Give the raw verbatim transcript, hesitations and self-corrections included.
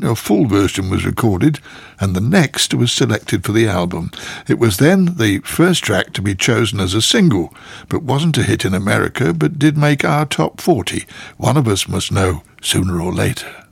a full version was recorded, and the next was selected for the album. It was then the first track to be chosen as a single, but wasn't a hit in America, but did make our top forty. One of Us Must Know Sooner or Later.